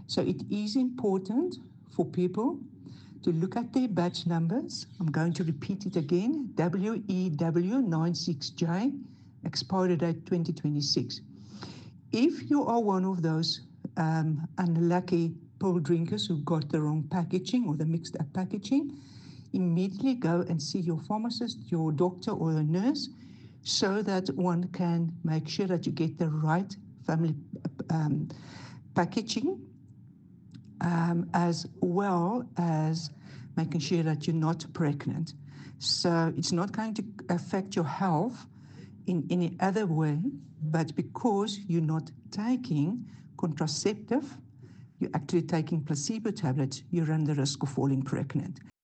So it is important for people to look at their batch numbers. I'm going to repeat it again, WEW96J, expiry date 2026. If you are one of those unlucky pill drinkers who got the wrong packaging or the mixed up packaging, immediately go and see your pharmacist, your doctor or a nurse, so that one can make sure that you get the right family packaging, as well as making sure that you're not pregnant. So it's not going to affect your health in any other way, but because you're not taking contraceptive, you're actually taking placebo tablets, you run the risk of falling pregnant.